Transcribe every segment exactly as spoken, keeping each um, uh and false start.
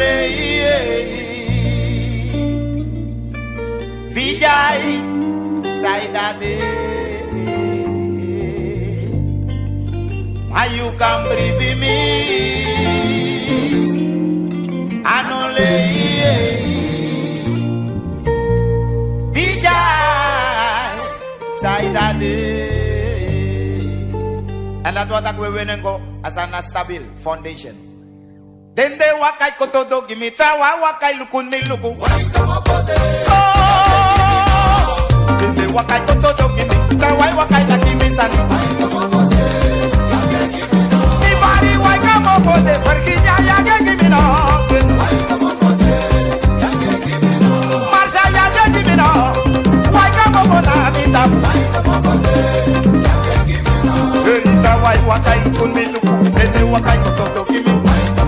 Anole Vijay Saidade Mayu Kambri Bimi Anole Vijay Saidade. And that's what we win and go as an stable foundation. Then they wakai kotodo gimita wa wakai lukuni luku. Oh, then they wakai kotodo gimita wa wakai takimi sani. Ibari waika mopode farkinya yage gimino. Marsha yage gimino. Waika mopona mita. Erita wai wakai lukuni luku. Then they wakai kotodo gimita.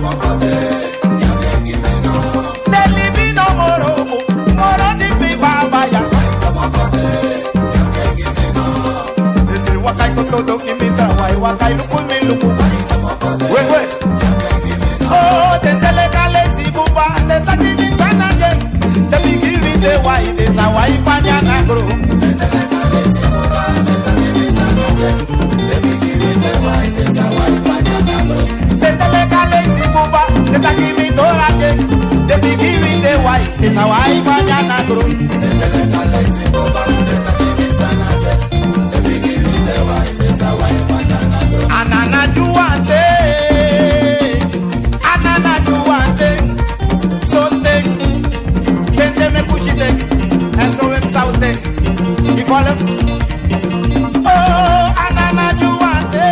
Todo imita wai wakai lukuni luku. We we. Oh, te telegale si buba te takini sana je. Te bigiri te wai te sa wai panya ngro. Te telegale si buba te takini sana je. Te bigiri te wai te sa wai panya ngro. Te telegale si buba te takini tora je. Te bigiri te wai te sa wai panya ngro. Te telegale si buba te takini sana je. Te bigiri te wai Anana juante, anana juante, sote, tente me pushite, and so em saute. You follow? Oh, anana juante,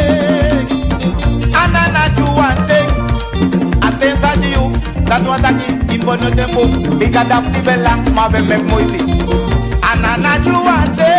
anana juante, atenza diu, that what I keep in bono tempo, ikadapti bella, ma be me moiti. Anana juante.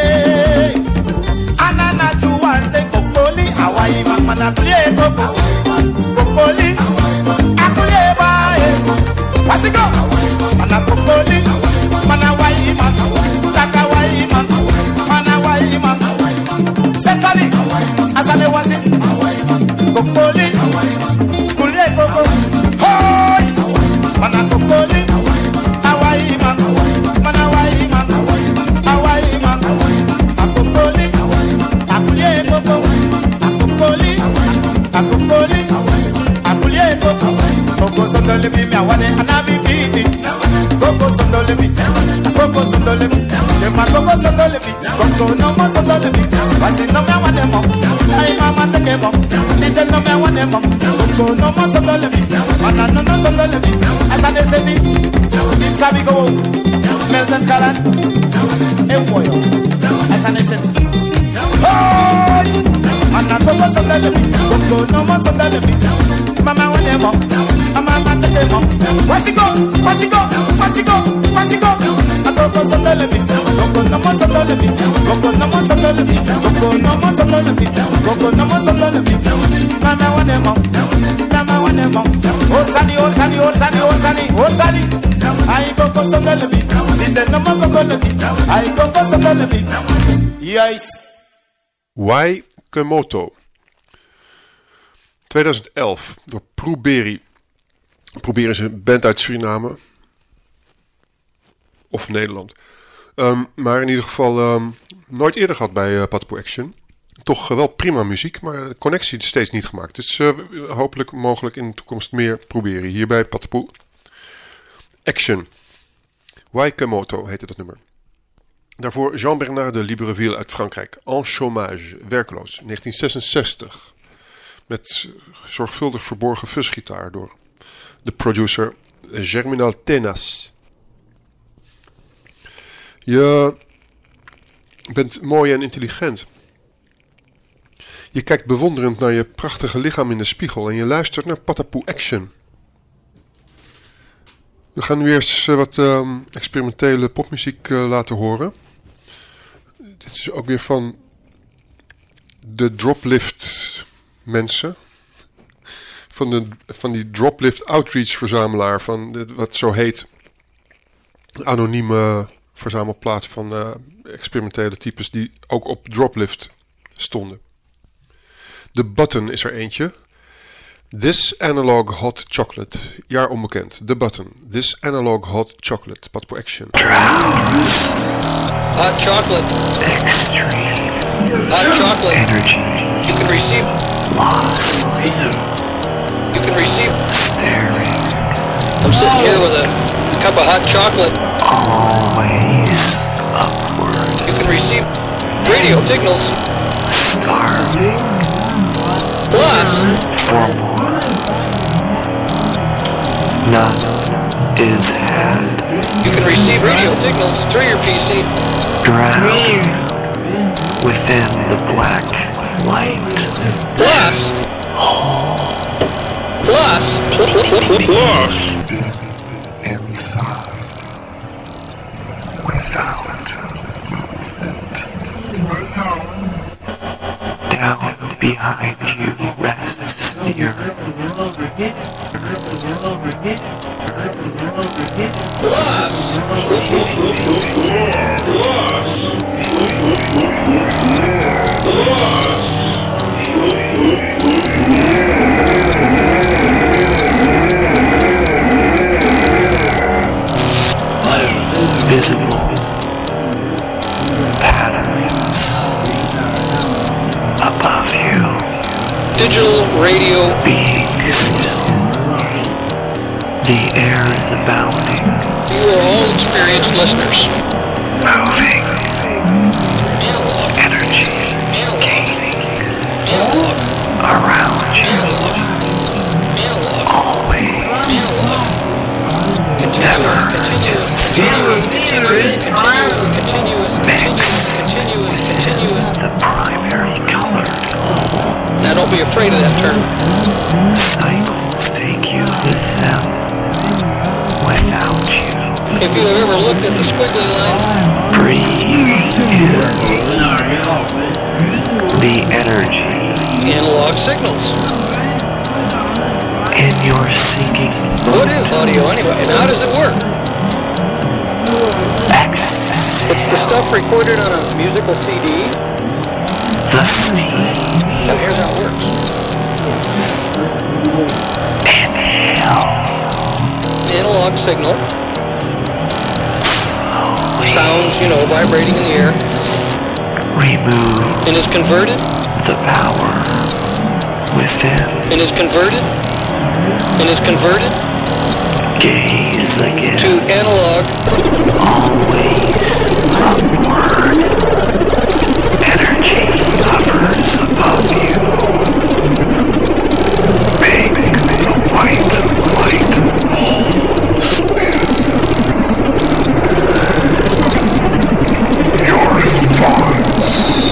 Anana juante kokoli Hawaii mana kulie koko kokoli akulie bae wasigo mana kokoli mana wai man taka wai man mana wai man setali asale wasi kokoli kulie koko hoy mana kokoli Hawaii man mana wai man Hawaii man akokoli akulie koko akokoli akokoli akulie koko koko sondole bi mi awane anabi biti koko sondole bi koko sondole bi chema koko sondole bi koko no mo sondole bi wasi no me awane mo ai mama take mo nite no me awane mo koko no mo sondole bi mana no no sondole bi asane sedi sabi go Melton Kalan e boyo asane sedi Hoy, mana koko sondole bi, koko no mo sondole bi. Mama wane mo, mama take mo. Wasigo, wasigo, wasigo, wasigo. Koko sondole bi, koko no mo sondole bi, koko no mo sondole bi, koko no mo sondole bi, koko no mo sondole bi. Mama wane mo, mama wane mo. Orsani, orsani, orsani, orsani, orsani. Ay koko sondole bi, dinde no mo koko bi. Ay koko sondole bi. Yes. Wai Kemoto. twintig elf door Proeberi. Proeberi is een band uit Suriname. Of Nederland. Um, maar in ieder geval um, nooit eerder gehad bij uh, Patapoe Action. Toch uh, wel prima muziek, maar de connectie is steeds niet gemaakt. Dus uh, hopelijk mogelijk in de toekomst meer Proeberi. Hier bij Patapoe Action. Wai Kemoto heette dat nummer. Daarvoor Jean-Bernard de Libreville uit Frankrijk. En chômage, werkloos, negentien zesenzestig. Met zorgvuldig verborgen fuzgitaar door de producer Germinal Tenas. Je bent mooi en intelligent. Je kijkt bewonderend naar je prachtige lichaam in de spiegel en je luistert naar Patapoe Action. We gaan nu eerst wat uh, experimentele popmuziek uh, laten horen. Dit is ook weer van de Droplift mensen. Van, de, van die Droplift Outreach verzamelaar. Van de, wat zo heet. Anonieme verzamelplaats van uh, experimentele types die ook op Droplift stonden. De Button is er eentje. This Analog Hot Chocolate. Jaar onbekend. The Button. This Analog Hot Chocolate. Patpoe Action. Hot chocolate. Extreme. Hot chocolate. Energy. You can receive. Lost. You can receive. Staring. I'm sitting here with a, a cup of hot chocolate. Always upward. You can receive radio signals. Starving. Plus, For more. None is had. you can receive radio signals through your P C. Drowned within the black light. Plus, plus, plus, Inside. Without movement. Down behind you rests the earth. Visible patterns above you. digital radio. Being still. The air is abounding. You are all experienced listeners. Moving. Analog, Energy. analog, Gaining. analog, Around you. analog, analog, Always. analog. Never Continuous, ends. continuous, continuous, continuous, continuous, Mix. continuous, continuous. The primary colored whole. Now don't be afraid of that term. Cycles take you with them. Without you. If you have ever looked at the squiggly lines, Breathe in the energy analog signals. in your sinking What is audio anyway, and how does it work? exhale. It's the stuff recorded on a musical C D. The steam. Now here's how it works. Inhale. Analog signal. Sounds, you know, vibrating in the air. Remove And is converted, the power within. and is converted, and is converted Gaze to again. analog. Always upward. Energy hovers above you. Make the white light whole spin. Your thoughts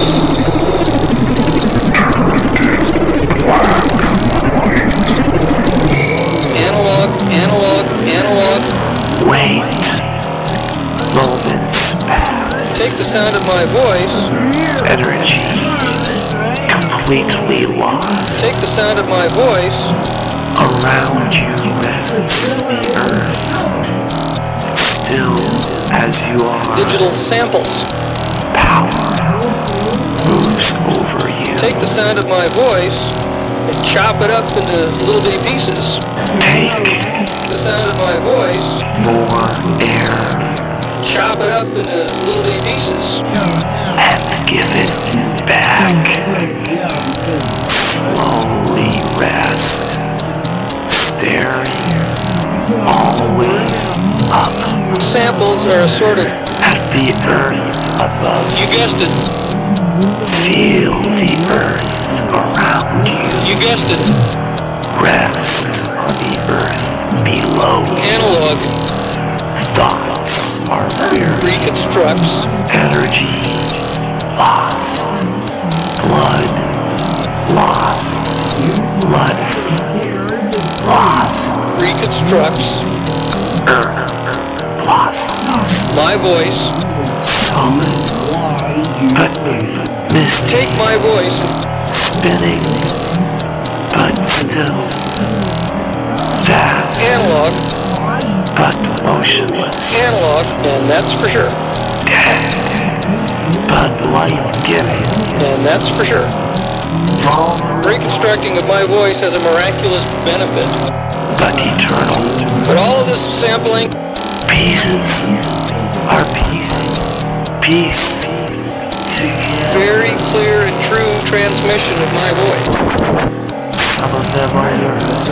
turned in black light. Analog, analog, analog. Wait. Moments pass. Take the sound of my voice. Energy completely lost. Take the sound of my voice. Around you rests the earth. Still as you are. Digital samples. Power moves over you. Take the sound of my voice and chop it up into little bitty pieces. Take The sound of my voice, more air chop it up into little bitty pieces. and give it back. Slowly rest. Staring always up Samples are a sort of, at the earth above. you guessed it, Feel the earth around you. you guessed it, Rest on the earth below you. analog Thoughts are weary. reconstructs, Energy lost. Blood lost. Life lost. reconstructs, Earth blossoms. my voice. Solid. But misty. Take my voice, Spinning. But still. Fast. analog, But motionless. analog, and that's for sure, Dead. But life-giving. and that's for sure. Reconstructing of my voice has a miraculous benefit. but eternal. But all of this sampling, Pieces are pieces. Piece together. very clear and true transmission of my voice. Some of them are yours.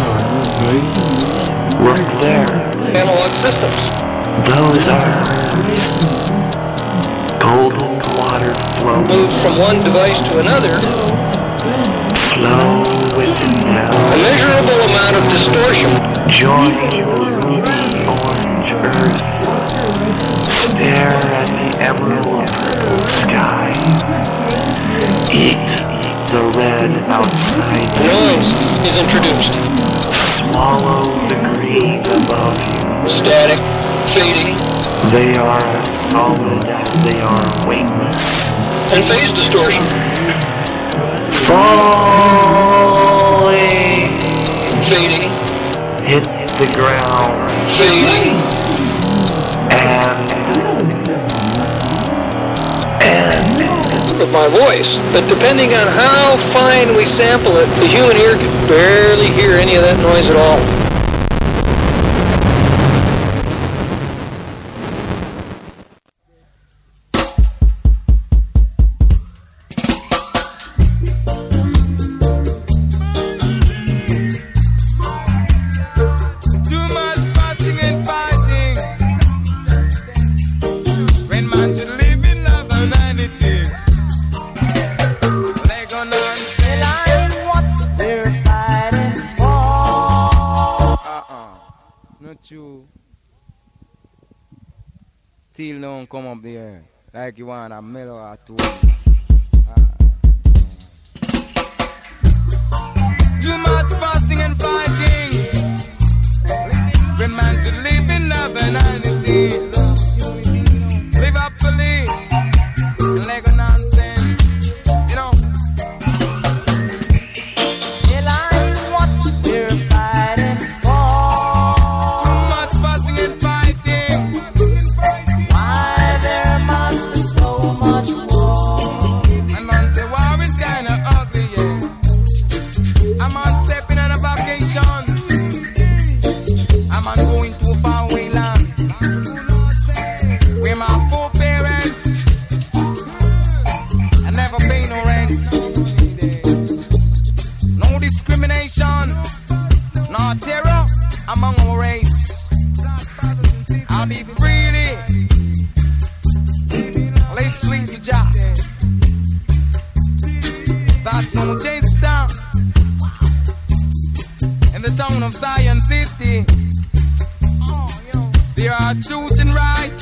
Work there. Analog systems. Those are golden water flow. Moves from one device to another. Flow within A them. measurable amount of distortion. Join the ruby orange earth. Stare at the emerald purple sky. Eat the red outside. Noise is introduced. Swallow the green above you. Static, fading, They are as solid as they are weightless. and phase distortion. Falling. Fading, Hit the ground. fading, And and of my voice. But depending on how fine we sample it, the human ear can barely hear any of that noise at all. Too much fussing and fighting. When man should live in love and unity. They gonna tell I what they're fighting for. Uh-uh. Not you. Still don't come up there like you want a mellow or two. Too much fussing and fighting. When man should live in love and unity. Live happily and like a nonsense, you know. Tell I what they're fighting for. Too much fussing and fighting. Why there must be so much war. And man say war is kinda ugly, yeah. I'm on stepping on a vacation. I'm on going to a faraway land where my poor parents I never pay no rent. No discrimination, no terror among our race. I'll be freely live sweet to Jah. That's no chase down in the town of Zion City. There are truth and right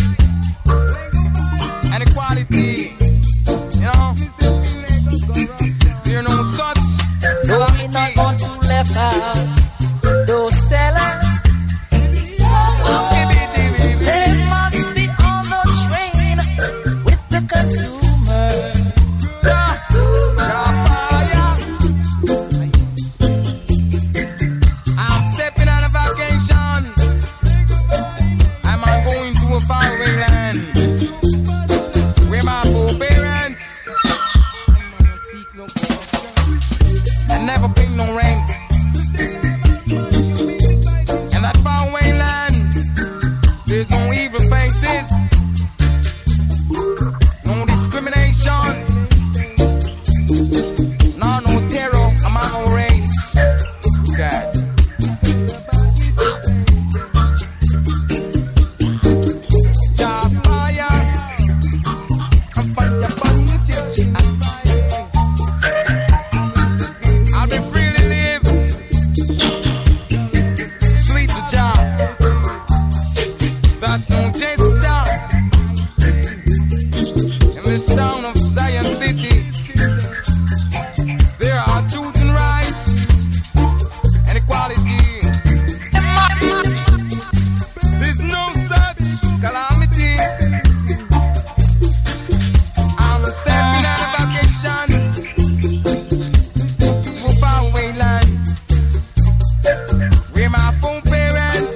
and equality. You know, there are no such No, we not going to left out those sellers. They must be on the train with the consumers. I'm stepping on a vacation. I'm going to a faraway land where my poor parents and never pay no rent. And that faraway land, there's no evil faces, no discrimination, no no terror among our race. God. Jah fire, I'm fire, fire, church. I'll be free to live, sweet to Jah. That's no chase down in this town of Zion City. There are truth and rights and equality. There's no such calamity. I'm stepping on a vacation to a faraway land where my poor parents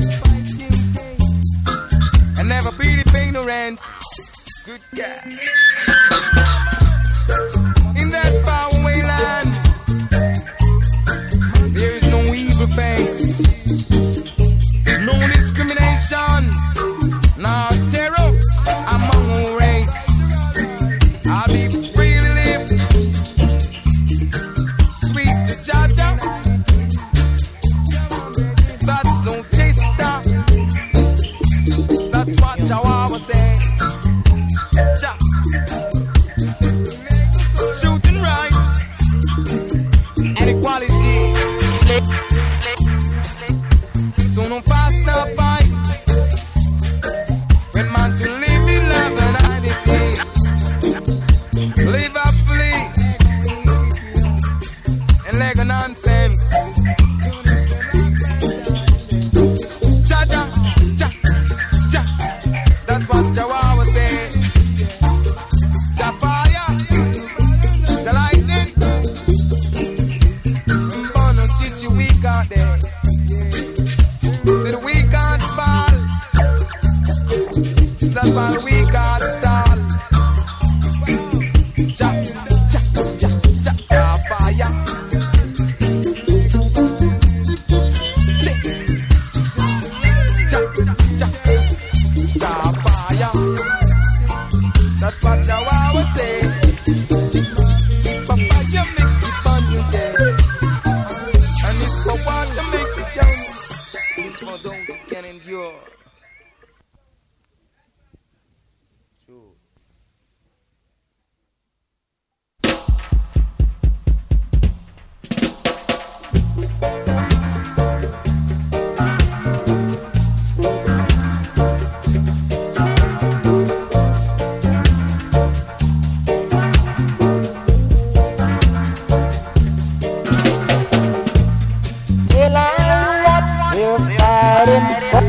and never pay the pay no rent. Good God. In that faraway land, So no faster fight. When man to live in love and identity. Live up free. And like a nonsense. Cha cha cha cha. That's what Jawa say. Cha fire. Cha lightning. Mbono chichi weak out there. Say the weak can't fall. That's why the weak can't stall. Cha cha cha cha cha fire. Cha cha cha fire. That's what the wow say. Papa, you make it fun, you get. And it's for what to make it young. It's for those who can endure. True. Tell I what we're fighting for.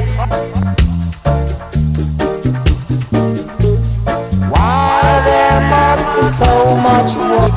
Why there must be so much work?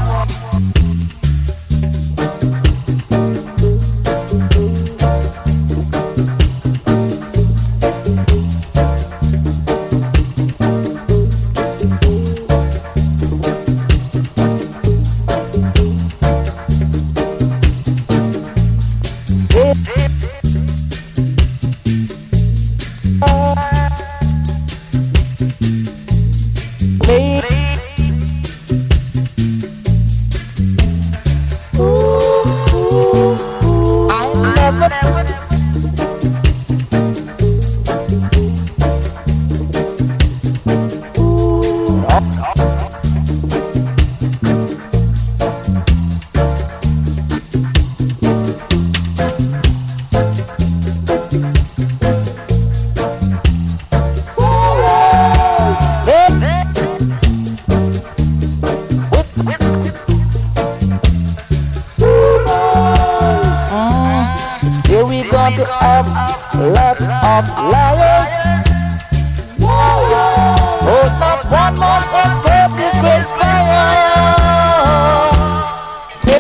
Still we going to have lots of liars. Oh, not one must escape this great fire. Tip.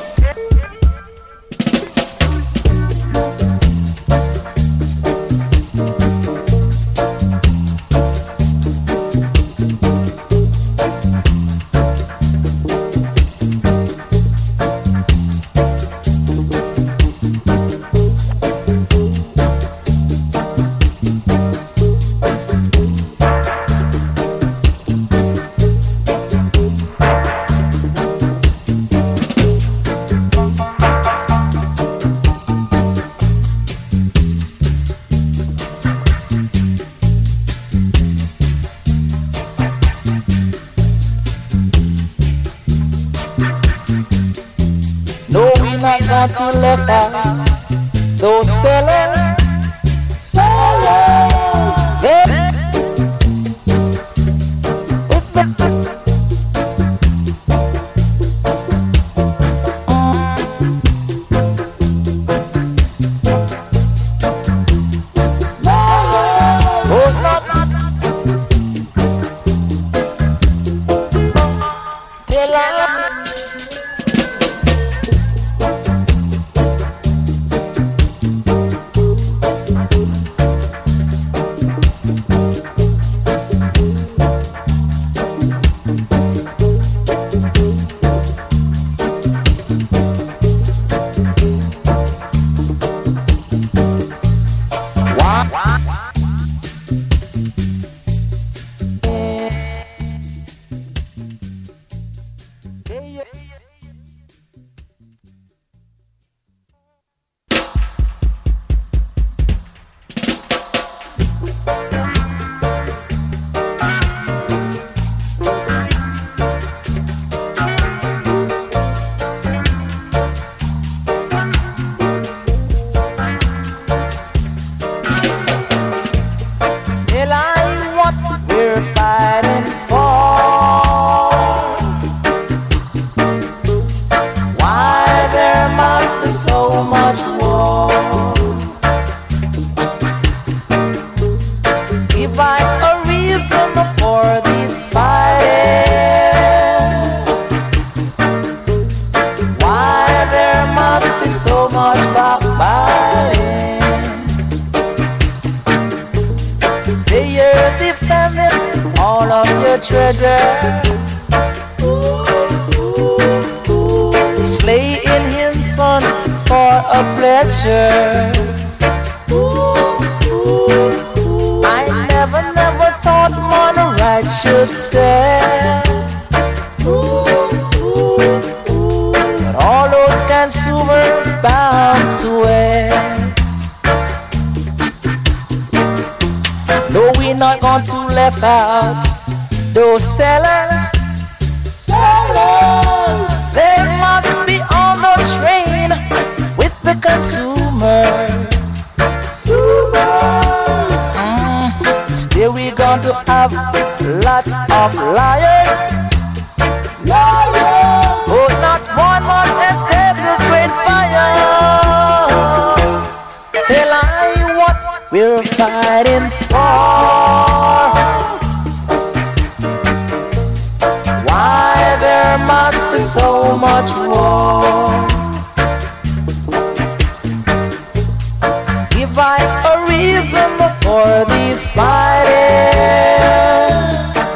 No, we not got to left out those sellers. Sellers. They- Oh, not. Tell her. a treasure. Slay in him fun for a pleasure. I never, never thought money right should sell. But all those consumers bound to wear. No, we're not going to left out those sellers. Sellers, they must be on the train with the consumers. Mm, still we're going to have lots of liars. Liars, oh, not one must escape this great fire. Tell I what we're fighting for. Why there must be so much war? Give I a reason for this fighting.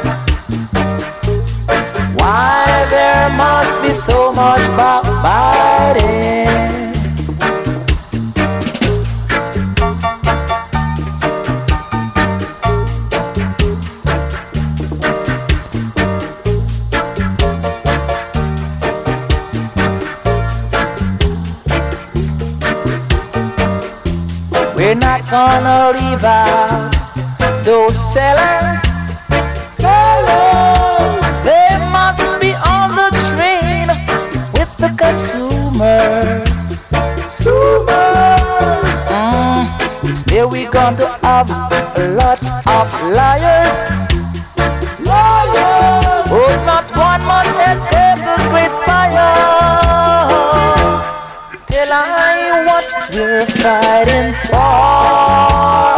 Why there must be so much backbiting? We're not gonna leave out those sellers. Sellers, they must be on the train with the consumers. Consumers. Mm, still we're going to have lots of liars. Liars, oh, not one must escape this great fire. Till I what we're fighting for.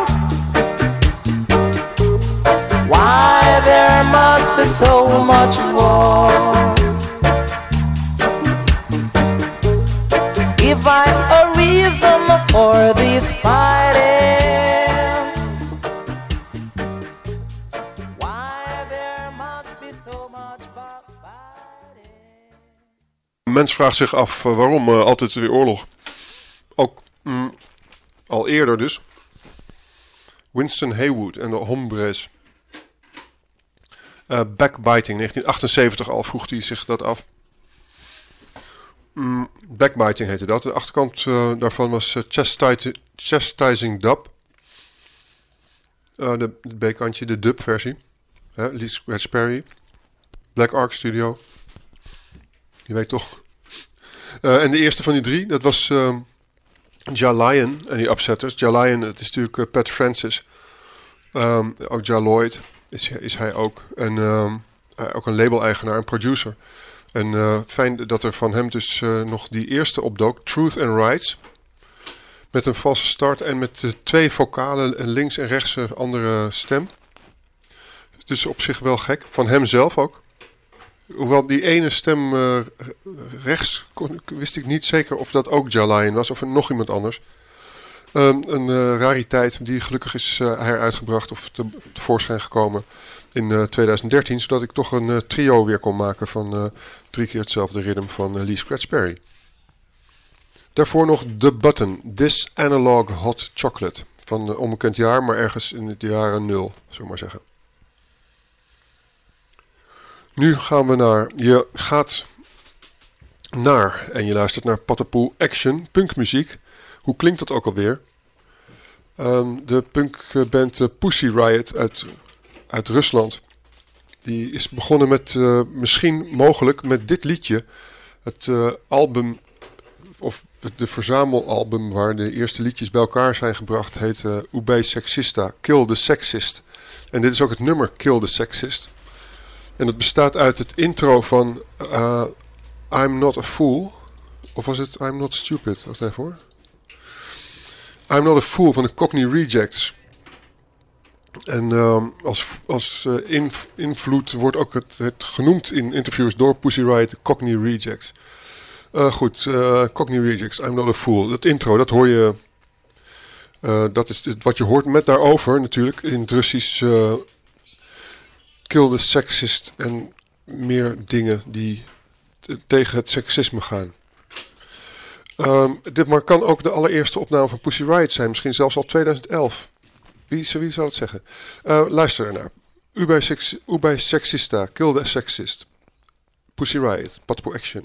Why there must be so much war? Give I a reason for this fighting. Why there must be so much fighting. Mens vraagt zich af uh, waarom uh, altijd weer oorlog. Ook mm, al eerder dus. Winston Haywood en de Hombres. Uh, backbiting, negentien achtenzeventig al vroeg hij zich dat af. Mm, backbiting heette dat. De achterkant uh, daarvan was uh, chastiti- Chastising Dub. Uh, de, de B-kantje, de dub versie. Uh, Lee Scratch Perry. Black Ark Studio. Je weet toch. Uh, en de eerste van die drie, dat was uh, Ja Lion en die Upsetters. Ja Lion, het is natuurlijk uh, Pat Francis. Um, ook Ja Lloyd is, is hij ook. En um, ook een label-eigenaar en producer. En uh, fijn dat er van hem dus uh, nog die eerste opdook, Truth and Rights. Met een valse start en met uh, twee vocalen, een links en rechts een andere stem. Dus op zich wel gek. Van hem zelf ook. Hoewel die ene stem uh, rechts, kon, wist ik niet zeker of dat ook Ja Lion was of nog iemand anders. Um, een uh, rariteit die gelukkig is uh, heruitgebracht of te, tevoorschijn gekomen in uh, twintig dertien. Zodat ik toch een uh, trio weer kon maken van uh, drie keer hetzelfde ritme van uh, Lee Scratch Perry. Daarvoor nog The Button, This Analog Hot Chocolate. Van uh, onbekend jaar, maar ergens in de jaren nul, zullen we maar zeggen. Nu gaan we naar, je gaat naar en je luistert naar Patapoe Action, punkmuziek. Hoe klinkt dat ook alweer? Um, de punkband uh, Pussy Riot uit, uit Rusland. Die is begonnen met, uh, misschien mogelijk met dit liedje. Het uh, album, of de verzamelalbum waar de eerste liedjes bij elkaar zijn gebracht, heet uh, Ube Sexista, Kill the Sexist. En dit is ook het nummer Kill the Sexist. En het bestaat uit het intro van uh, I'm Not a Fool. Of was het I'm Not Stupid? Wacht even hoor. I'm Not a Fool van de Cockney Rejects. En um, als, als uh, inv- invloed wordt ook het, het genoemd in interviews door Pussy Riot, de Cockney Rejects. Uh, goed, uh, Cockney Rejects, I'm Not a Fool. Dat intro, dat hoor je... Uh, dat is wat je hoort met daarover natuurlijk in het Russisch... Uh, Kill the Sexist en meer dingen die t- tegen het seksisme gaan. Um, dit maar kan ook de allereerste opname van Pussy Riot zijn, misschien zelfs al tweeduizend elf. Wie, wie zou het zeggen? Uh, luister ernaar. Ubij sex, Ubij Sexista, Kill the Sexist. Pussy Riot, Patpo Action.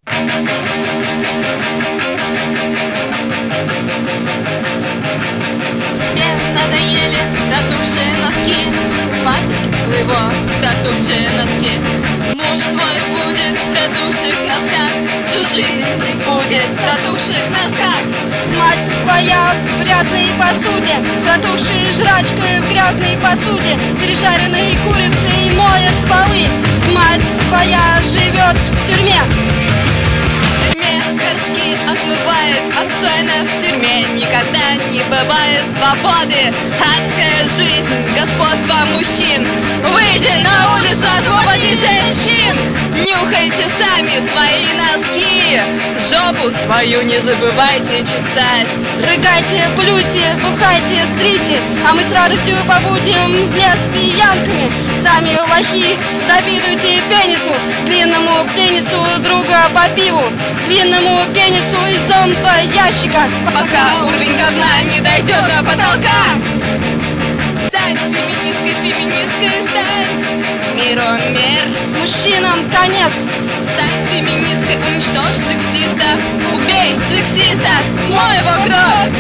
Тебе надоели протухшие носки папеньки твоего протухшие носки. Муж твой будет в протухших носках, всю жизнь будет в протухших носках. Мать твоя в грязной посуде, протухшей жрачкой в грязной посуде, пережаренной курицей моет полы. Мать твоя живет в тюрьме. В тюрьме горшки отмывает, отстойно в тюрьме никогда не бывает свободы. Адская жизнь, господство мужчин. Выйди на улицу, освободи женщин. Нюхайте сами свои носки. Жопу свою не забывайте чесать. Рыгайте, плюйте, бухайте, срите, а мы с радостью побудем лесбиянками. Сами лохи, завидуйте пенису, длинному пенису друга по пиву, длинному пенису из зомбоящика, пока уровень говна не дойдет до потолка. Стань феминисткой, феминисткой стань. Миру мир, мужчинам конец. Стань феминисткой, уничтожь сексиста. Убей сексиста, смой его кровь.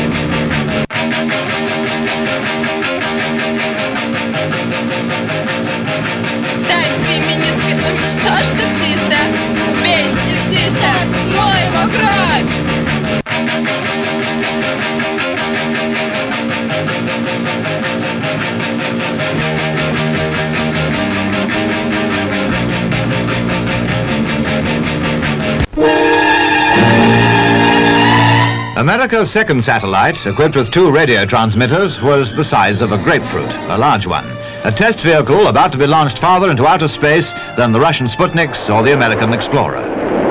Стань феминисткой, уничтожь сексиста. Убей сексиста, смой его кровь. America's second satellite, equipped with two radio transmitters, was the size of a grapefruit, a large one. A test vehicle about to be launched farther into outer space than the Russian Sputniks or the American Explorer.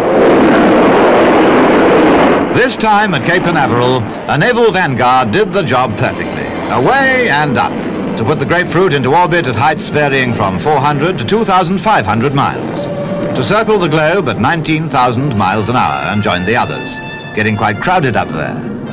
This time at Cape Canaveral, a naval vanguard did the job perfectly. Away and up, to put the grapefruit into orbit at heights varying from four hundred to two thousand five hundred miles. To circle the globe at nineteen thousand miles an hour and join the others. Getting quite crowded up there.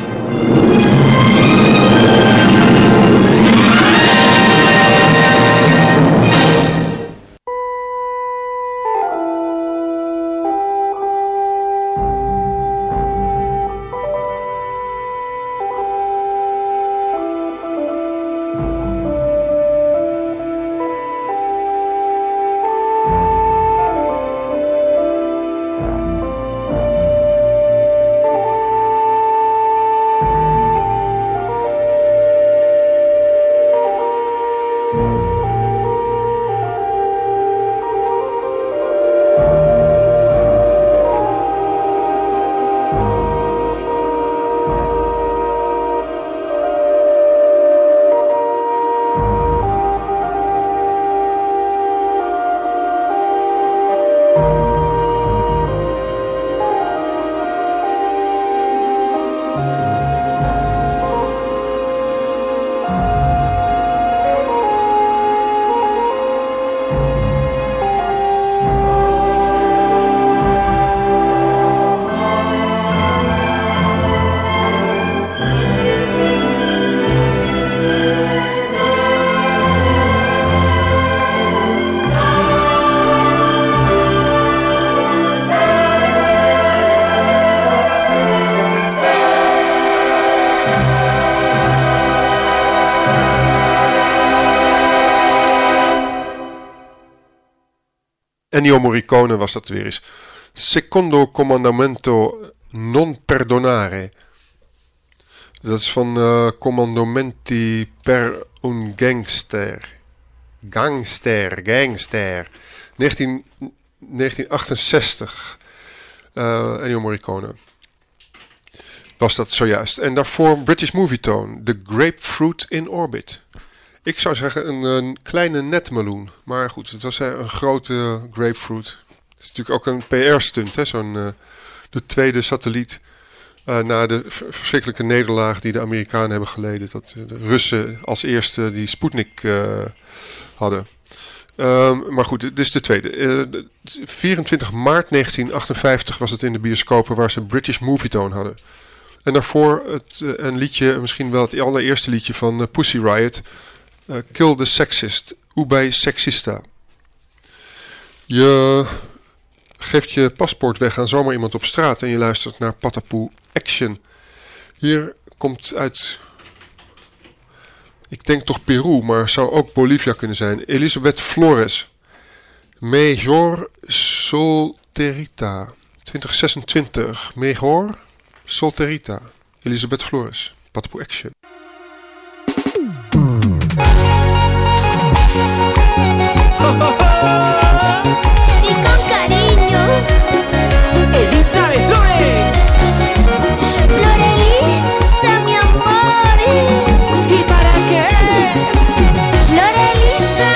Ennio Morricone was dat weer eens. Secondo Comandamento Non Perdonare. Dat is van uh, Comandamenti per un Gangster. Gangster, Gangster. negentien, negentien achtenzestig. Uh, Ennio Morricone. Was dat zojuist. En daarvoor British Movietone. The Grapefruit in Orbit. Ik zou zeggen een, een kleine netmeloen. Maar goed, het was een grote grapefruit. Het is natuurlijk ook een P R-stunt. Hè? Zo'n, uh, de tweede satelliet uh, na de v- verschrikkelijke nederlaag die de Amerikanen hebben geleden. Dat uh, de Russen als eerste die Sputnik uh, hadden. Um, maar goed, dit is de tweede. Uh, vierentwintig maart negentien achtenvijftig was het in de bioscopen waar ze British Movietone hadden. En daarvoor het, uh, een liedje, misschien wel het allereerste liedje van uh, Pussy Riot. Uh, Kill the Sexist, Ubay Sexista. Je geeft je paspoort weg aan zomaar iemand op straat en je luistert naar Patapoe Action. Hier komt uit, ik denk toch Peru, maar zou ook Bolivia kunnen zijn. Elizabeth Flores. Mejor Solterita. twintig zesentwintig. Mejor Solterita. Elizabeth Flores. Patapoe Action. Y con cariño, Elizabeth Flores. Florelisa, mi amor. ¿Y para qué? Florelisa,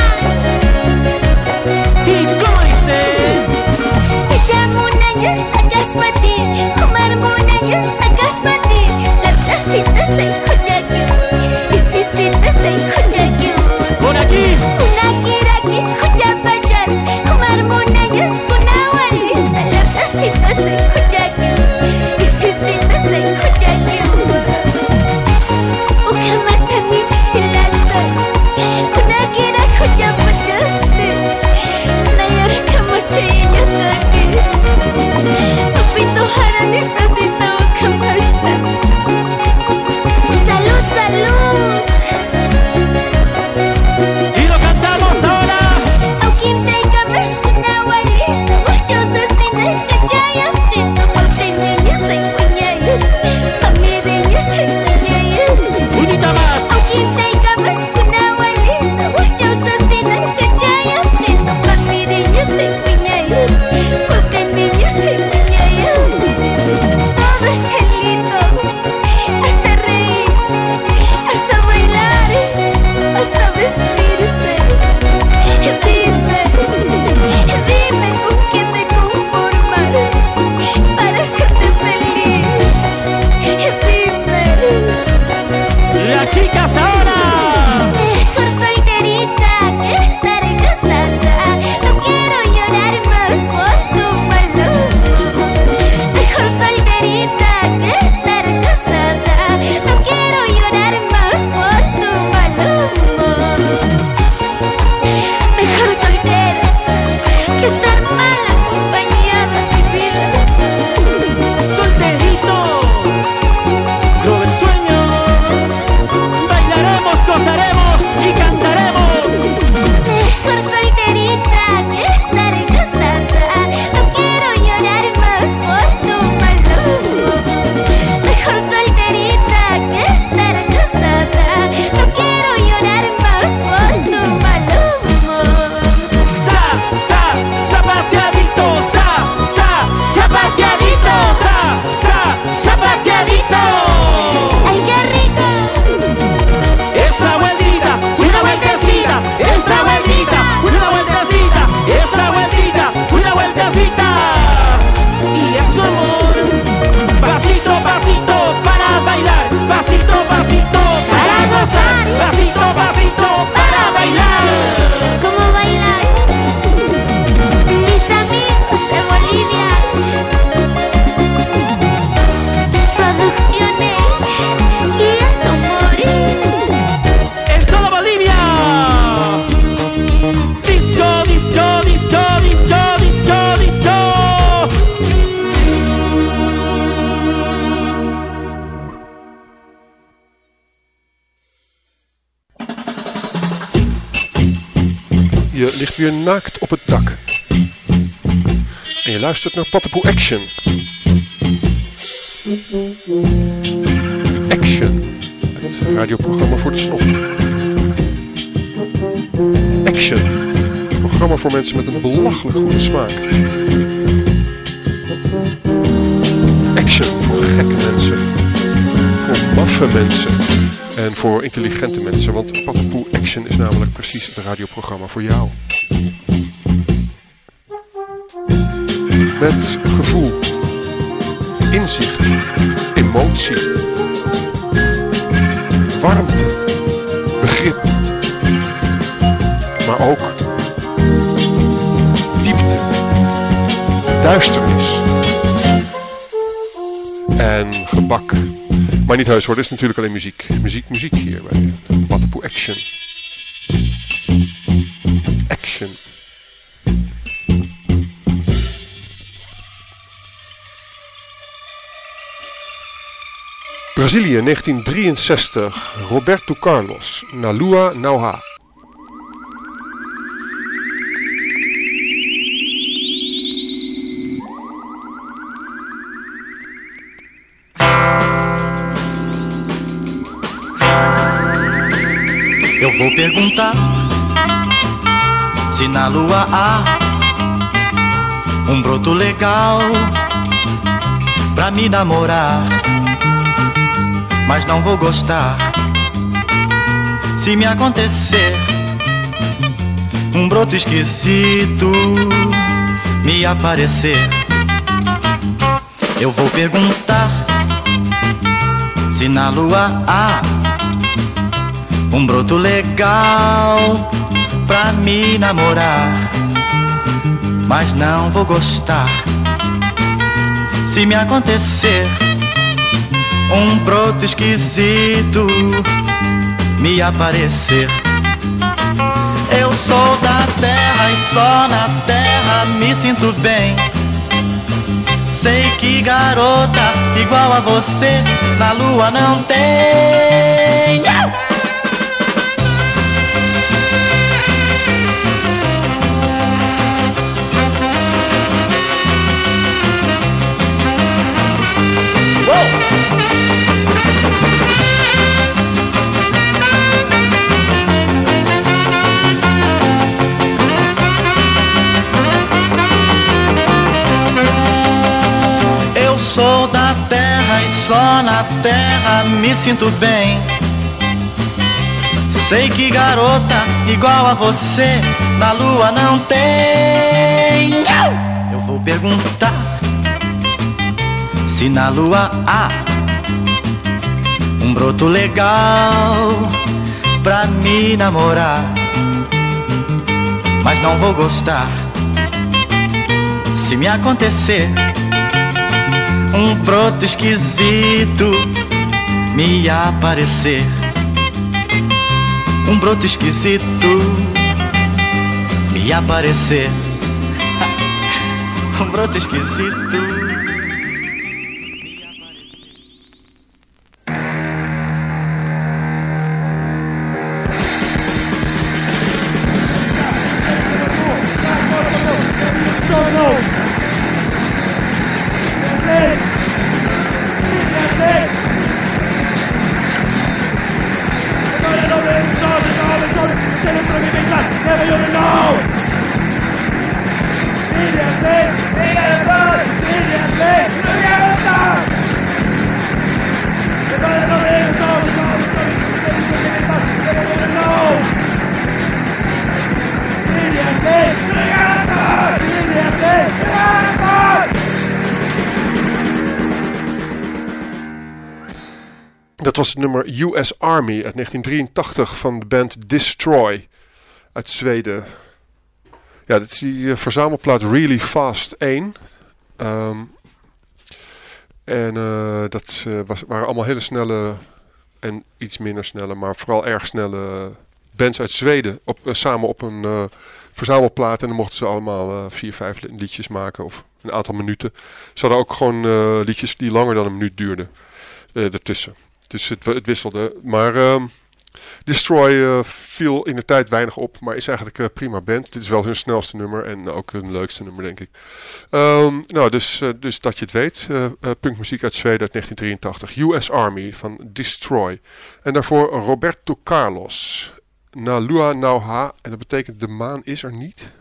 ¿Y cómo dice? echamos sacas pa' ti, comermo sacas pa' ti. La tacita se joyaki, y si si te se joyaki. Por aquí. Una kiraki, joyapayan, comermo una wali. La tacita se joyaki, y si si te se joyaki. Ukamata ni chilata, una kira joyapayaste. Nayari kamachiya taki. Papito haranista si sa ukamashta. Salud, salud. Y lo cantamos ahora. Aukin teiga mashkuna walisa, wachausa sinas kachaya frito. Pautineña soy puñaya, pamireña soy puñaya. Unita más. Aukin teiga mashkuna walisa, wachausa sinas kachaya frito. Pamireña soy puñaya, pautineña soy puñaya. Todo es lindo, hasta reír, hasta bailar, hasta vestirse. Dime, dime con quién te conformas para hacerte feliz. Dime, Las chicas ahora. mejor solterita que estar casada. No quiero llorar más por tu valor. Mejor solterita que estar casada. No quiero llorar más por tu valor. Mejor soltera que estar mal acompañada, mi vida. Solterito. Robert Sueños. Bailaremos, gozaremos y cantaremos. Mejor solterita que estar casada. No quiero llorar más por tu valor. Mejor solterita que estar casada. No quiero llorar más por tu valor. Sa, sa, zapateadito. Sa, sa, zapateadito. Sa, sa, zapateadito. ¡Ay, qué rico! Esa vueltita, una vueltecita. Esa vueltita, una vueltecita. Esa vueltita, una vueltecita. Y eso, amor. Pasito, pasito para bailar. Pasito, pasito para gozar. Pasito, pasito para bailar. ¿Cómo bailar? Mis amigos de Bolivia. Producciones y eso morir. En toda Bolivia. Disco, disco, disco, disco, disco, disco. Je ligt weer naakt op het dak. En je luistert naar Patapoe Action. Action. Het radioprogramma voor de snop. Action. Een programma voor mensen met een belachelijk goede smaak. Action voor gekke mensen. Voor maffe mensen. En voor intelligente mensen. Want Patapoe Action is namelijk precies het radioprogramma voor jou. Met gevoel, inzicht, emotie, warmte, begrip, maar ook duisternis en gebak. Maar niet heus hoor, dit is natuurlijk alleen muziek. Muziek, muziek hier bij Patapoo Action. Action. Brazilië, negentien drieënzestig. Roberto Carlos, Na Lua Nauha. Eu vou perguntar se na lua há um broto legal pra me namorar, mas não vou gostar se me acontecer um broto esquisito me aparecer. Eu vou perguntar se na lua há um broto legal pra me namorar, mas não vou gostar se me acontecer um broto esquisito me aparecer. Eu sou da terra e só na terra me sinto bem. Sei que garota igual a você na lua não tem. Sou da terra e só na terra me sinto bem. Sei que garota igual a você na lua não tem. Eu vou perguntar se na lua há um broto legal pra me namorar, mas não vou gostar se me acontecer um broto esquisito me aparecer. Um broto esquisito me aparecer. Um broto esquisito. Dat was het nummer U S Army uit negentien drieëntachtig van de band Destroy uit Zweden. Ja, dit is die uh, verzamelplaat Really Fast één. Um, en uh, dat uh, was, waren allemaal hele snelle en iets minder snelle, maar vooral erg snelle bands uit Zweden. Op, uh, samen op een uh, verzamelplaat en dan mochten ze allemaal uh, vier, vijf liedjes maken of een aantal minuten. Ze hadden ook gewoon uh, liedjes die langer dan een minuut duurden uh, ertussen. Dus het, het wisselde. Maar uh, Destroy uh, viel in de tijd weinig op. Maar is eigenlijk uh, prima band. Dit is wel hun snelste nummer. En ook hun leukste nummer, denk ik. Um, nou, dus, uh, dus dat je het weet. Uh, uh, punkmuziek uit Zweden uit negentien drieëntachtig. U S Army van Destroy. En daarvoor Roberto Carlos. Na Lua Nauha. En dat betekent de maan is er niet.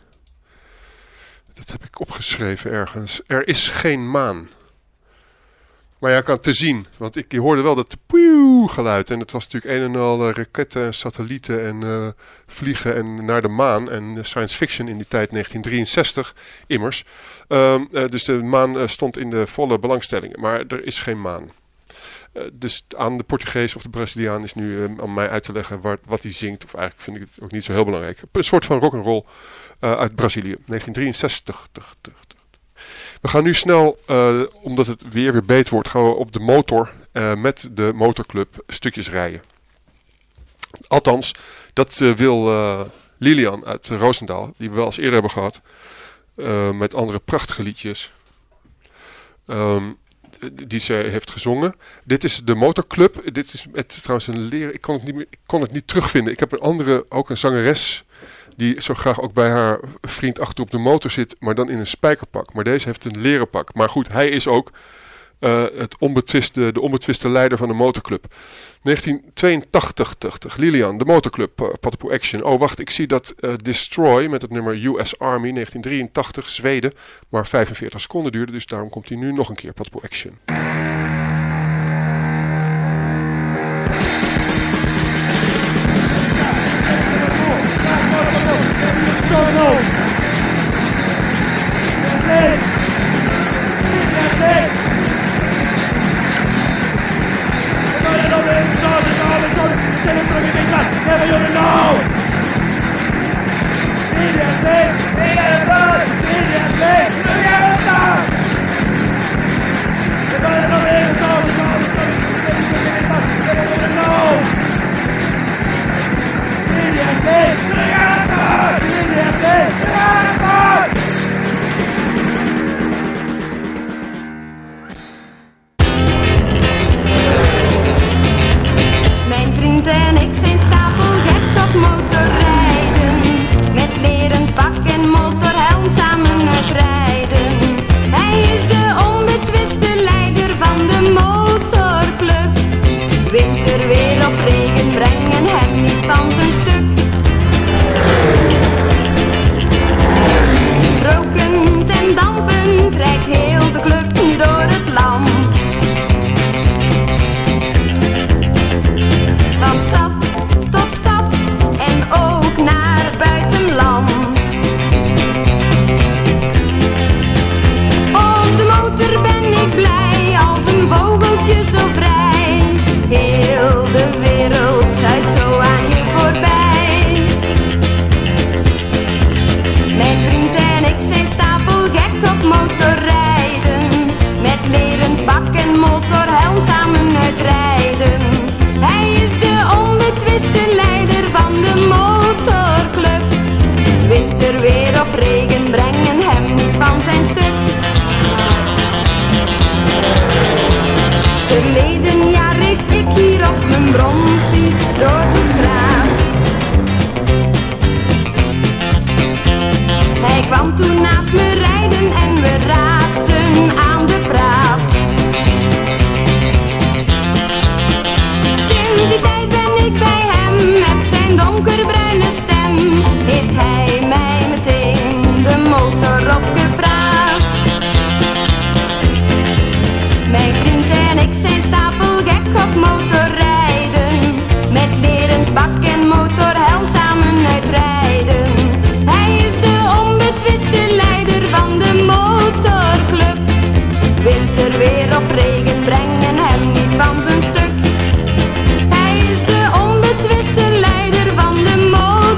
Dat heb ik opgeschreven ergens. Er is geen maan. Maar ja, kan te zien. Want ik hoorde wel dat poew geluid. En het was natuurlijk een en al uh, raketten en satellieten en uh, vliegen en naar de maan. En uh, science fiction in die tijd negentien drieënzestig immers. Uh, uh, dus de maan uh, stond in de volle belangstelling. Maar er is geen maan. Uh, dus aan de Portugees of de Braziliaan is nu uh, aan mij uit te leggen waar, wat hij zingt. Of eigenlijk vind ik het ook niet zo heel belangrijk. Een soort van rock'n'roll uh, uit Brazilië. negentien drieënzestig. We gaan nu snel, uh, omdat het weer weer beter wordt, gaan we op de motor uh, met de motorclub stukjes rijden. Althans, dat uh, wil uh, Lilian uit Roosendaal, die we wel eens eerder hebben gehad, uh, met andere prachtige liedjes. Um, die ze heeft gezongen. Dit is de motorclub. Dit is met trouwens een leren. Ik kon het niet meer, ik kon het niet terugvinden. Ik heb een andere, ook een zangeres, die zo graag ook bij haar vriend achter op de motor zit, maar dan in een spijkerpak. Maar deze heeft een leren pak. Maar goed, hij is ook uh, het onbetwiste, de onbetwiste leider van de motorclub. negentien tweeëntachtig, Lilian, de motorclub, uh, Patapoo Action. Oh, wacht, ik zie dat uh, Destroy met het nummer U S Army negentien drieëntachtig, Zweden, maar vijfenveertig seconden duurde. Dus daarom komt hij nu nog een keer, Patapoo Action. Mijn vriend en ik zijn stapelgek op motorrijden, met leren pak en motorhelm samen uitrijden. Hij is de onbetwiste leider van de motorclub. Winter, weer of regen brengen hem niet van zijn stuk. Rokend en dampend rijdt heel de club nu door het land. Van stad tot stad en ook naar het buitenland. Op de motor ben ik blij als een vogeltje zo vrij. Heel de wereld zuist zo aan je voorbij. Mijn vriend en ik zijn stapelgek op motorrijden, met leren pak en motorhelm samen uitrijden. Hij is de onbetwiste leider van de motorclub. Winter, weer of regen brengen hem niet van zijn stuk. Verleden jaar reed ik hier op mijn bromfiets door de straat. Hij kwam toen naast me rijden en we raakten aan de praat. Sinds die tijd ben ik bij hem, met zijn donkerbruine stem heeft hij mij meteen de motor opgepraat. Mijn vriend en ik zijn stapelgek op motorrijden, met leren pak en motorhelm samen uitrijden. Hij is de onbetwiste leider van de motorclub. Winter, weer of regen brengen hem niet van zijn stuk. Hij is de onbetwiste leider van de motorclub.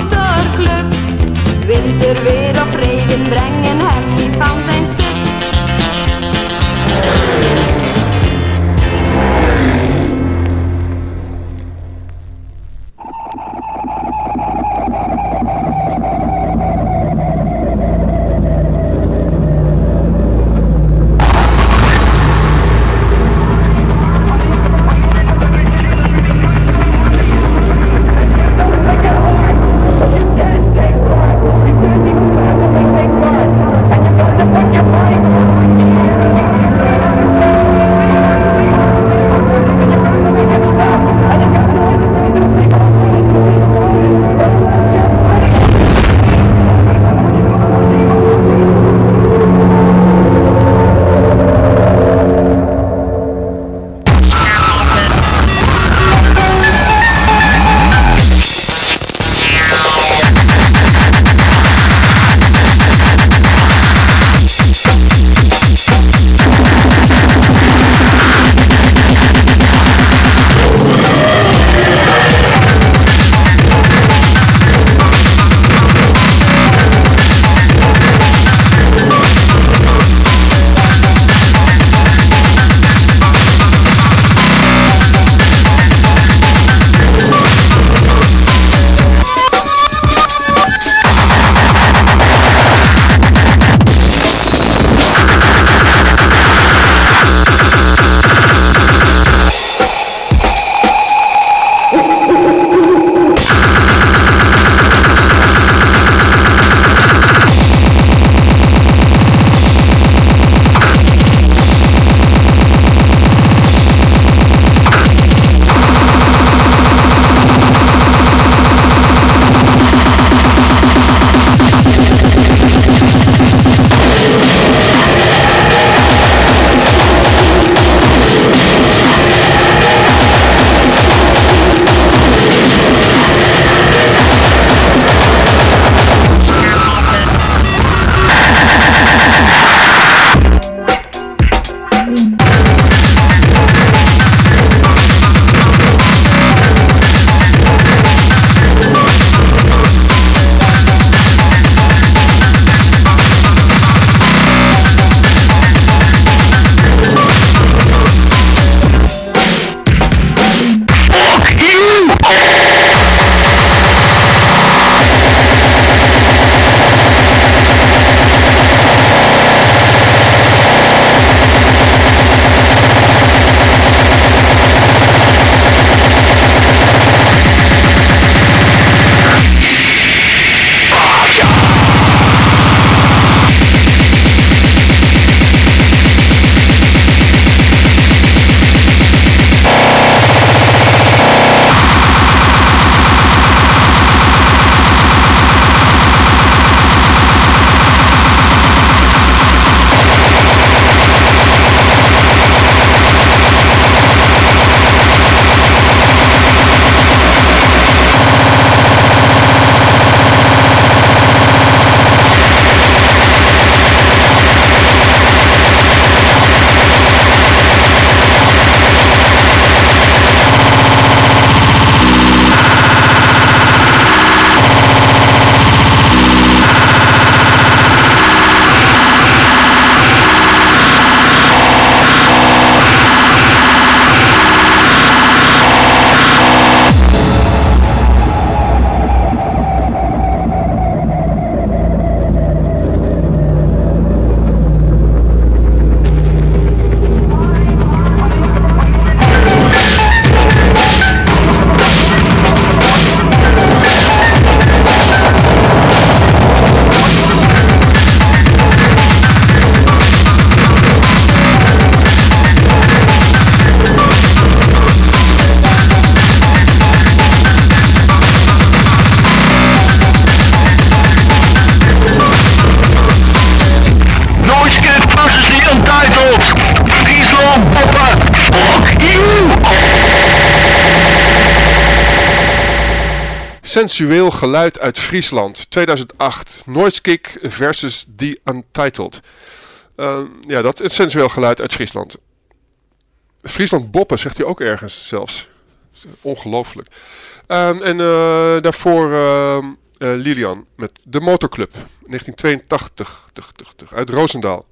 Sensueel geluid uit Friesland, tweeduizend acht. Noise Kick versus The Untitled. Uh, ja, dat is sensueel geluid uit Friesland. Friesland boppen, zegt hij ook ergens zelfs. Ongelooflijk. Um, en uh, daarvoor uh, uh, Lilian met de Motorclub, negentien tweeëntachtig, uit Roosendaal.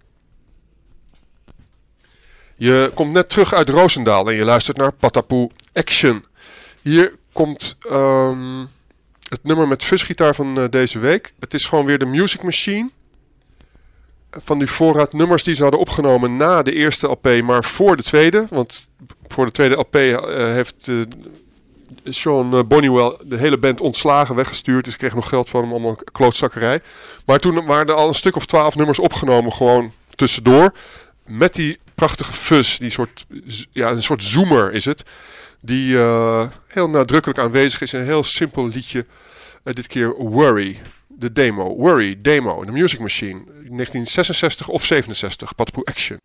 Je komt net terug uit Roosendaal en je luistert naar Patapoe Action. Hier komt um, het nummer met fuzgitaar van uh, deze week. Het is gewoon weer de Music Machine. Van die voorraad nummers die ze hadden opgenomen na de eerste L P, maar voor de tweede. Want voor de tweede L P uh, heeft uh, Sean uh, Bonniewell de hele band ontslagen, weggestuurd. Dus kreeg nog geld van hem, allemaal klootzakkerij. Maar toen waren er al een stuk of twaalf nummers opgenomen, gewoon tussendoor. Met die prachtige fuzz, die soort, ja, een soort zoomer is het. Die uh, heel nadrukkelijk aanwezig is in een heel simpel liedje. Uh, dit keer Worry, de demo. Worry, demo, de Music Machine. negentien zesenzestig of zevenenzestig, Patapoe Action.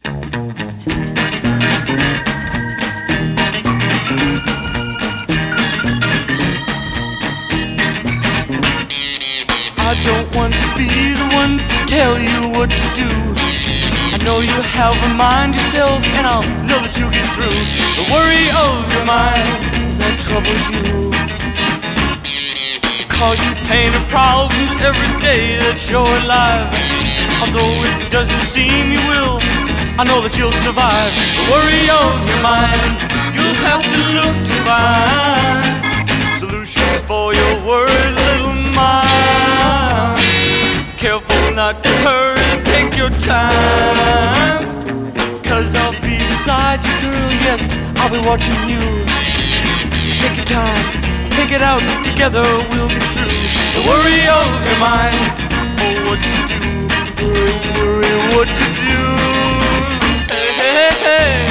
I don't want to be the one to tell you what to do. I know you have a mind yourself, and I'll know that you'll get through the worry of your mind that troubles you. Cause you pain and problems every day that you're alive. Although it doesn't seem you will, I know that you'll survive the worry of your mind. You'll have to look to find solutions for your worried little mind. Careful not to hurry, take your time. Cause I'll be beside you, girl, yes, I'll be watching you. Take your time, think it out, together we'll get through the worry of your mind. Oh, what to do, worry, worry, what to do. Hey, hey, hey.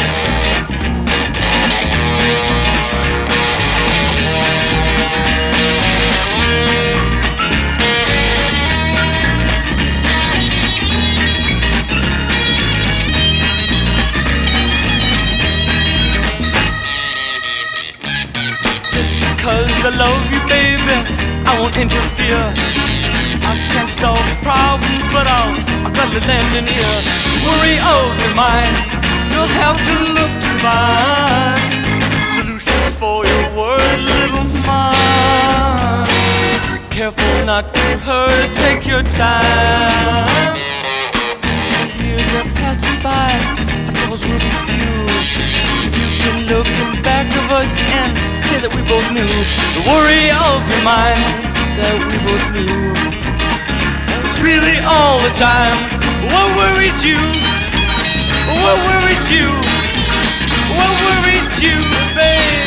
Cause I love you, baby, I won't interfere. I can't solve your problems, but I'll, I'll gladly lend an ear. Worry of your mind, you'll have to look to find solutions for your worried little mind. Careful not to hurry, take your time. The years have passed us by, our troubles will be few. You can look in back of us and say that we both knew the worry of your mind that we both knew. And it's really all the time. What worried you? What worried you? What worried you, babe?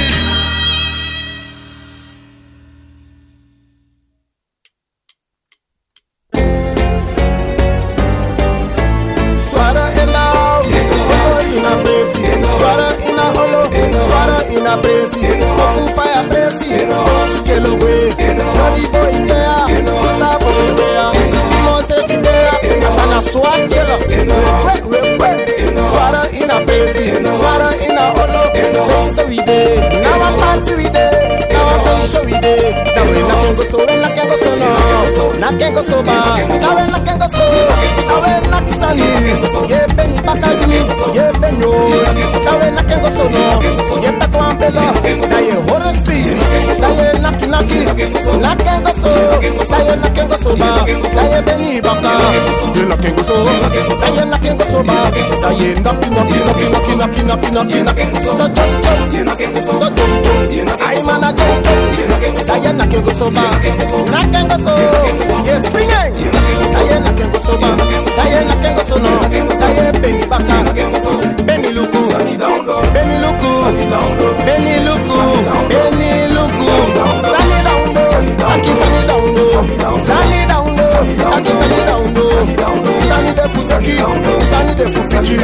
Swara in the house, in a brazy. Swara in a hollow, swara in a brazy. Kofu fire brazy, kofu chelo way. Nodi boy there, futa boy there. Demonstre fidea, asana swat chelo. Wait, wait, wait. Swara in a brazy, swara in a hollow. Face the we day, now I'm fancy we day. Now I'm face we day. Now we not can go so, we not can go so no. Not can go so bad, now we not can go so. Now we not sunny, yeah, penny bakadi, yeah, penny. Sawe na kengo sono, ye peto ambela, saye horror Steve, saye naki naki, na kengo so, saye na kengo soba, saye beni baka, ye na kengo so, saye na kengo soba, saye naki naki naki naki naki naki naki, so jojo, so jojo, ay mana jojo, saye na kengo soba, na kengo so, ye fringeng, saye na kengo soba, saye na kengo sono, saye beni baka, beni luku. Benny Luku, Benny Luku, Benny Luku, Sunny down low, Aki sunny down low, Sunny down low, Aki sunny down low, Sunny de Fusaki, Sunny de Fusaki,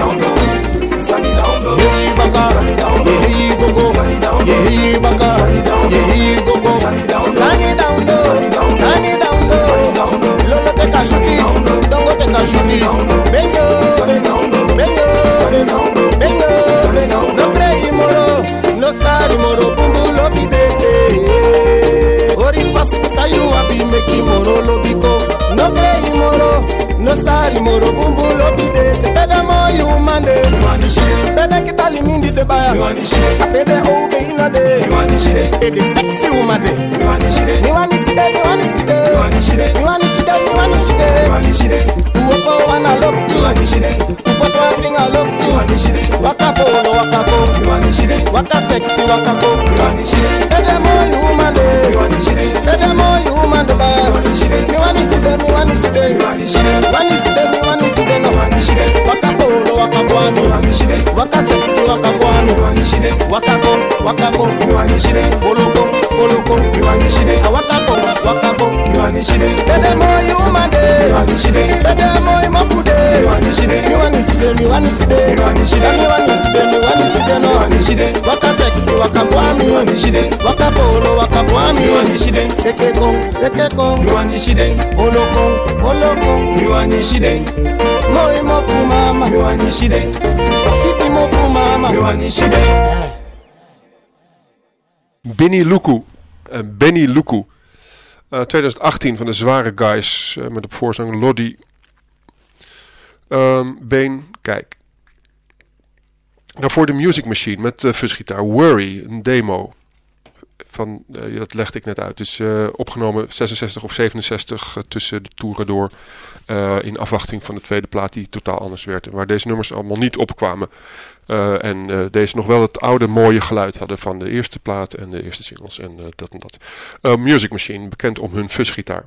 Yehi Baka, Yehi Gogo, Yehi Baka, Yehi Gogo, Sunny down low, Sunny down low, Lolo te kashuti, Dongo te kashuti, Benyo, Benyo, Benyo, Benyo, Benyo. No crei moro, no sari moro, bumbu lo Rosari moro bumbu lobide. Pede mo you mande. Pede kitali mindi de baya. Pede obe inade. Pede sexy woman de. Mi wani side, mi wani side. Mi wani side, mi wani side. Uopo wana love you. Uopo wa finger love you. Waka polo, waka po. Waka sexy, waka po. Pede mo you mande. Pede mo you mande baya. Mi wani side, mi wani side. Wani side, mi wani side no. Waka polo, waka kwami. Waka sexy, waka kwami. Waka go, waka go. Polo go, polo go. Waka go, waka go. Pede mo you mande. Pede mo you mafude. Mi wani side, mi wani side. Mi wani side, mi wani side no. Waka sexy, waka kwami. Waka polo, waka kwami. Seke go, seke go. Polo go, polo go. Moi mo fu mama. Sweetie mo fu mama. Benny Luku. Uh, Benny Luku. Uh, twintig achttien van de Zware Guys. Uh, met op voorzang Lodi. Um, Been, kijk. Daarvoor de Music Machine met uh, fuzgitaar. Worry, een demo. Van, uh, dat legde ik net uit. Dus uh, opgenomen zesenzestig of zevenenzestig uh, tussen de toeren door. Uh, in afwachting van de tweede plaat die totaal anders werd. Waar deze nummers allemaal niet opkwamen. Uh, en uh, deze nog wel het oude mooie geluid hadden van de eerste plaat en de eerste singles. En uh, dat en dat. Uh, Music Machine, bekend om hun fuzgitaar.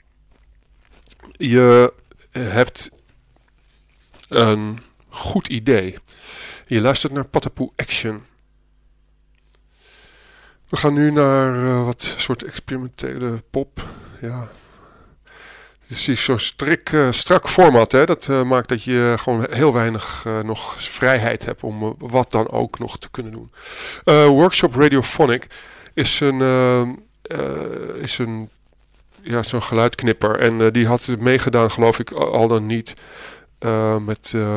Je uh, hebt een goed idee. Je luistert naar Patapoe Action. We gaan nu naar uh, wat soort experimentele pop. Ja. Het is zo'n strik, uh, strak format. Hè? Dat uh, maakt dat je gewoon heel weinig uh, nog vrijheid hebt om uh, wat dan ook nog te kunnen doen. Uh, Workshop Radiophonic is een, uh, uh, is een ja, zo'n geluidknipper. En uh, die had meegedaan, geloof ik, al dan niet uh, met... Uh,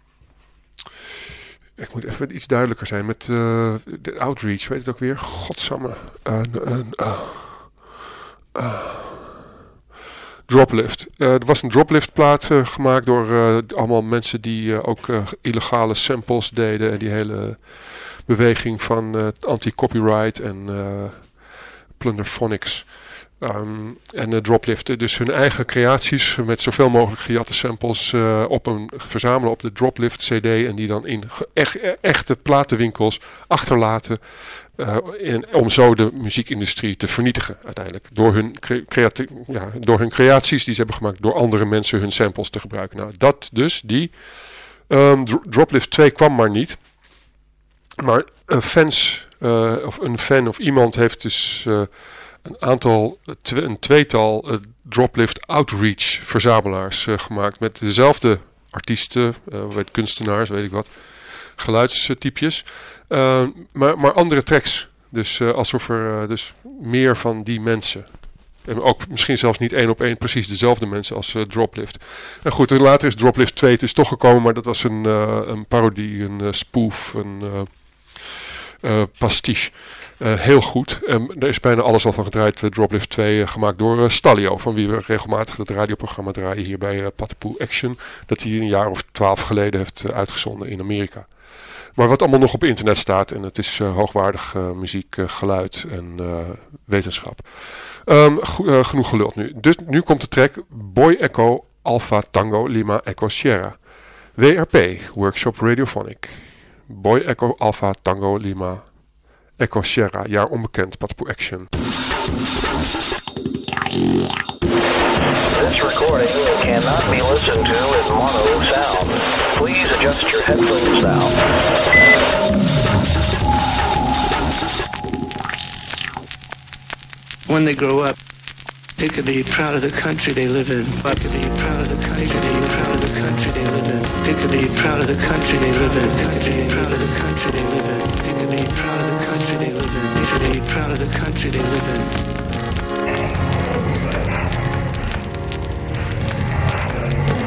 Ik moet even iets duidelijker zijn. Met uh, de Outreach, weet het ook weer? Godsamme. Uh, uh, uh, uh. Droplift. Uh, er was een Droplift plaat uh, gemaakt door uh, allemaal mensen die uh, ook uh, illegale samples deden. En die hele beweging van uh, anti-copyright en uh, Plunderphonics. Um, en de Droplift, dus hun eigen creaties met zoveel mogelijk gejatte samples uh, op een, verzamelen op de Droplift cd en die dan in echt, echte platenwinkels achterlaten uh, in, om zo de muziekindustrie te vernietigen uiteindelijk. Door hun, creati- ja, door hun creaties die ze hebben gemaakt, door andere mensen hun samples te gebruiken. Nou, dat dus, die um, Droplift twee kwam maar niet. Maar uh, fans, uh, of een fan of iemand heeft dus... Uh, een aantal, een tweetal uh, Droplift Outreach verzamelaars uh, gemaakt met dezelfde artiesten, uh, weet, kunstenaars, weet ik wat, geluidstypjes, uh, maar, maar andere tracks. Dus uh, alsof er uh, dus meer van die mensen, en ook misschien zelfs niet één op één precies dezelfde mensen als uh, Droplift. En goed, later is Droplift twee dus toch gekomen, maar dat was een, uh, een parodie, een uh, spoof, een uh, uh, pastiche. Uh, heel goed. Um, er is bijna alles al van gedraaid. Uh, Droplift twee uh, gemaakt door uh, Stalio. Van wie we regelmatig het radioprogramma draaien hier bij uh, Patapoe Action. Dat hij een jaar of twaalf geleden heeft uh, uitgezonden in Amerika. Maar wat allemaal nog op internet staat. En het is uh, hoogwaardig uh, muziek, uh, geluid en uh, wetenschap. Um, go- uh, genoeg geluld nu. Dus nu komt de track Boy Echo Alpha Tango Lima Echo Sierra. W R P, Workshop Radiophonic. Boy Echo Alpha Tango Lima Echo Sierra, jaar onbekend, Patapoe Action. This recording cannot be listened to in mono sound. Please adjust your headphones now. When they grow up, they could be proud of the country they live in. They could be proud of the country. They could be proud of the country they live in. They could be proud of the country they live in. They could be proud of the country they live in. They could be proud of the country they live in. They could be proud of the country they live in.